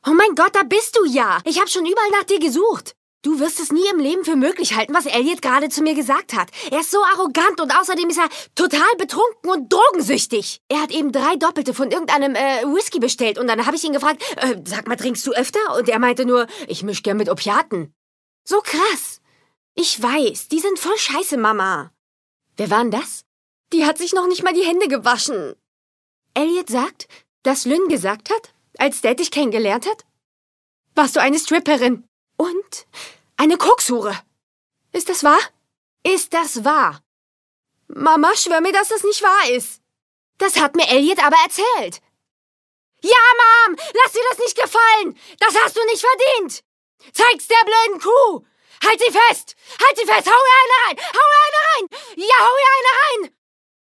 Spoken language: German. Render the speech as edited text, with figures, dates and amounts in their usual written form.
Oh mein Gott, da bist du ja. Ich habe schon überall nach dir gesucht. Du wirst es nie im Leben für möglich halten, was Elliot gerade zu mir gesagt hat. Er ist so arrogant und außerdem ist er total betrunken und drogensüchtig. Er hat eben 3 Doppelte von irgendeinem Whisky bestellt und dann habe ich ihn gefragt, sag mal, trinkst du öfter? Und er meinte nur, ich misch gern mit Opiaten. So krass. Ich weiß, die sind voll scheiße, Mama. Wer war denn das? Die hat sich noch nicht mal die Hände gewaschen. Elliot sagt, dass Lynn gesagt hat, als Dad dich kennengelernt hat, warst du eine Stripperin. Und eine Kokshure. Ist das wahr? Ist das wahr? Mama, schwör mir, dass das nicht wahr ist. Das hat mir Elliot aber erzählt. Ja, Mom, lass dir das nicht gefallen. Das hast du nicht verdient. Zeig's der blöden Kuh. Halt sie fest. Halt sie fest. Hau ihr eine rein. Hau ihr eine rein. Ja, hau ihr eine rein.